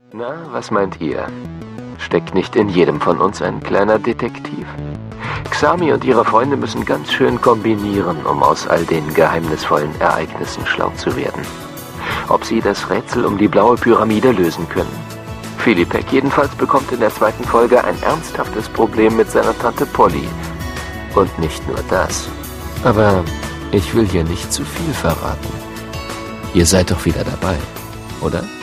Na, was meint ihr? Steckt nicht in jedem von uns ein kleiner Detektiv? Xami und ihre Freunde müssen ganz schön kombinieren, um aus all den geheimnisvollen Ereignissen schlau zu werden. Ob sie das Rätsel um die blaue Pyramide lösen können? Philippek jedenfalls bekommt in der 2. Folge ein ernsthaftes Problem mit seiner Tante Polly. Und nicht nur das. Aber ich will hier nicht zu viel verraten. Ihr seid doch wieder dabei, oder?